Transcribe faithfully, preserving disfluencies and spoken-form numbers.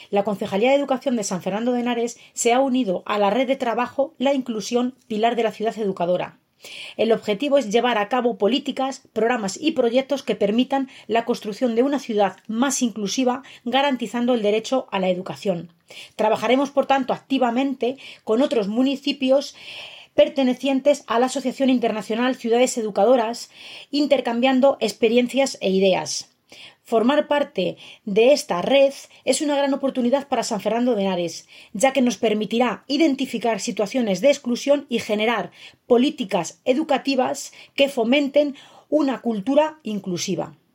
la Concejalía de Educación de San Fernando de Henares se ha unido a la red de trabajo La Inclusión, Pilar de la Ciudad Educadora. El objetivo es llevar a cabo políticas, programas y proyectos que permitan la construcción de una ciudad más inclusiva, garantizando el derecho a la educación. Trabajaremos, por tanto, activamente con otros municipios pertenecientes a la Asociación Internacional Ciudades Educadoras, intercambiando experiencias e ideas. Formar parte de esta red es una gran oportunidad para San Fernando de Henares, ya que nos permitirá identificar situaciones de exclusión y generar políticas educativas que fomenten una cultura inclusiva.